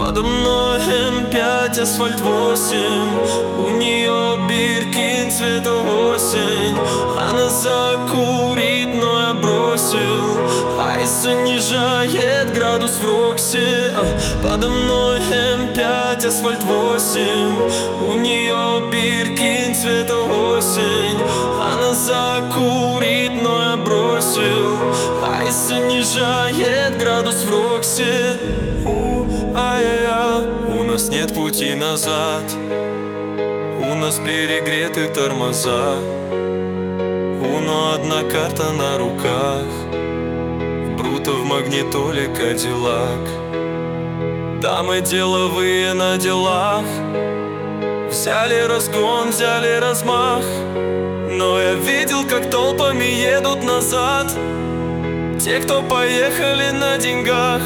Подо мной М5, асфальт 8. У нее Биркин цвета осень. Она закурит, но я бросил. Айс занижает градус в Рокси. Подо мной М5, асфальт 8. У нее Биркин цвета осень. Она закурит, но я бросил. Айс занижает градус в Рокси. У нас нет пути назад. У нас перегреты тормоза. Уно одна карта на руках. Бруто в магнитоле Кадиллак. Дамы деловые на делах. Взяли разгон, взяли размах. Но я видел, как толпами едут назад те, кто поехали на деньгах.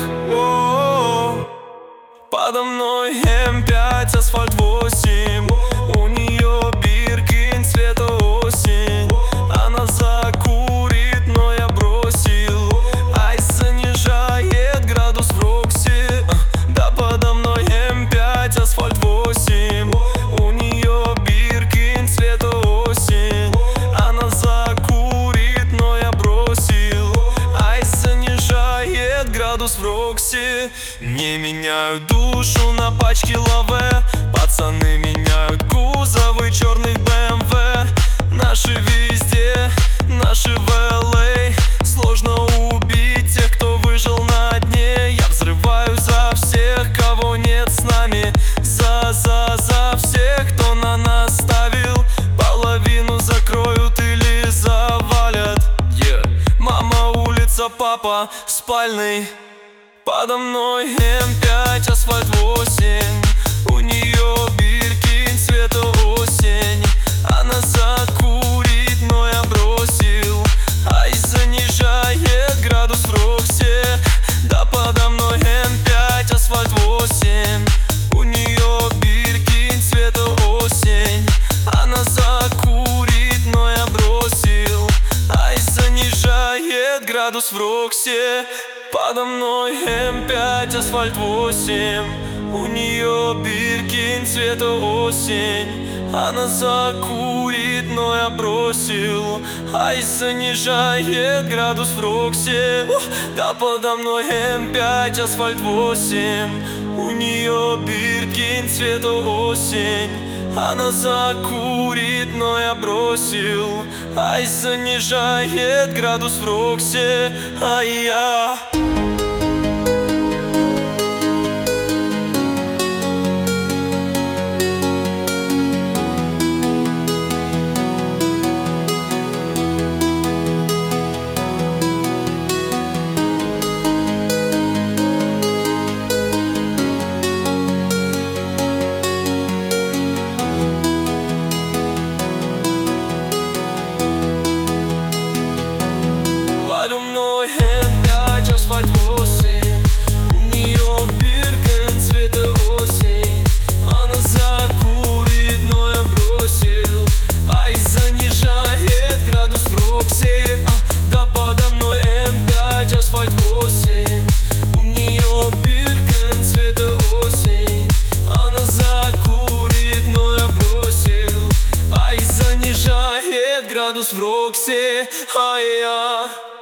Подо мной М5, асфальт 8. У нее Биркин цвета осень. Она закурит, но я бросил. Айс занижает градус в Рокси. Да, подо мной М5, асфальт 8. У нее Биркин цвета осень. Она закурит, но я бросил. Айс занижает градус в Рокси. Не меняют душу на пачке лаве. Пацаны меняют кузовы черных БМВ. Наши везде, наши в LA. Сложно убить тех, кто выжил на дне. Я взрываю за всех, кого нет с нами. За всех, кто на нас ставил. Половину закроют или завалят. Мама, улица, папа, спальный. Подо мной М5, асфальт 8. У нее Биркин цвета осень. Она закурит, но я бросил. Айс занижает градус в Рокси. Да, подо мной М5, асфальт 8. У нее Биркин цвета осень. Она закурит, но я бросил. Айс занижает градус в Рокси. Подо мной М5, асфальт 8. У нее Биркин цвета осень. Она закурит, но я бросил. Айс занижает градус в Рокси. Да, подо мной М5, асфальт 8. У нее Биркин цвета осень. Она закурит, но я бросил. Айс занижает градус в Рокси. Ай-я. Подо мной М5, асфальт 8. У нее Биркин цвета осень. Она закурит, но я бросил. Айс занижает градус в Рокси. Да, подо мной М5, асфальт 8. У нее Биркин цвета осень. Она закурит, но я бросил. Айс занижает градус в Рокси. Ай-я.